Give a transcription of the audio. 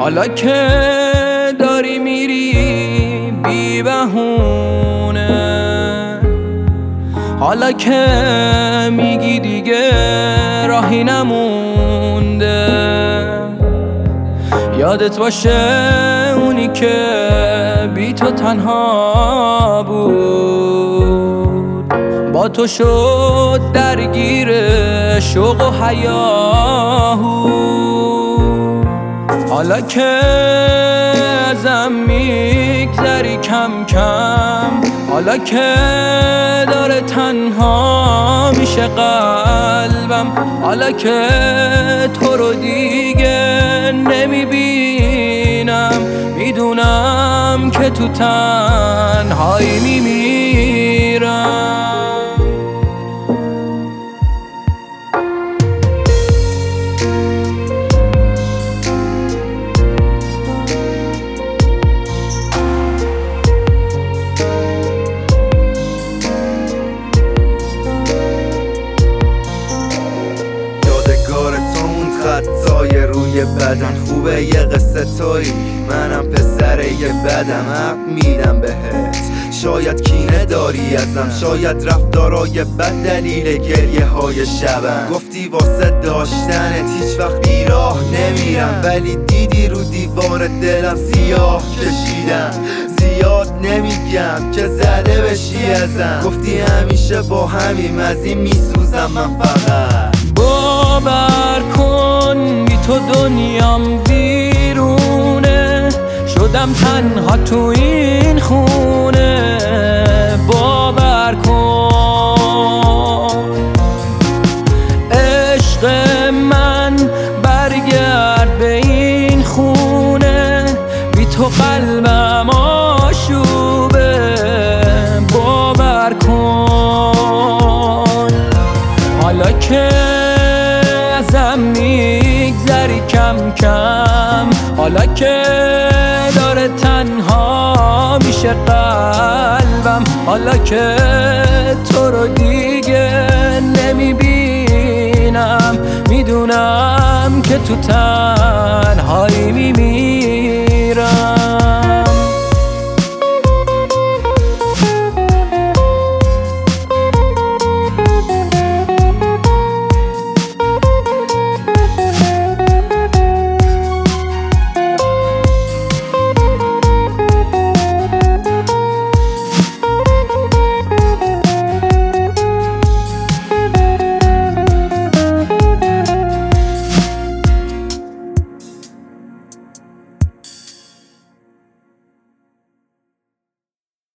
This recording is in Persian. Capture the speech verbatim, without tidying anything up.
حالا که داری میری بی بهونه، حالا که میگی دیگه راهی نمونده، یادت باشه اونی که بی تو تنها بود، با تو شد درگیر شوق و هیاهو. حالا که ازم میگذری کم کم، حالا که داره تنها میشه قلبم، حالا که تو رو دیگه نمیبینم، میدونم که تو تنهایی میمیرم. خطای روی بدن خوبه یه قصه تویی، منم پسر یه بدم، حق میدم بهت. شاید کینه داری ازم، شاید رفتارای بد دلیل گریه های شبم. گفتی واسه داشتنت هیچ وقت بیراه نمیرم، ولی دیدی رو دیوار دلم سیاه کشیدم. زیاد نمیگم که زده بشی ازم، گفتی همیشه با همیم، از این میسوزم من فقط. باور کن بی تو دنیام ویرونه، شدم تنها تو این خونه. باور کن عشق من برگرد به این خونه، بی تو قلبم آشوبه. باور کن حالا که ازم میگذری کم کم، حالا که داره تنها میشه قلبم، حالا که تو رو دیگه نمیبینم، میدونم که تو تنها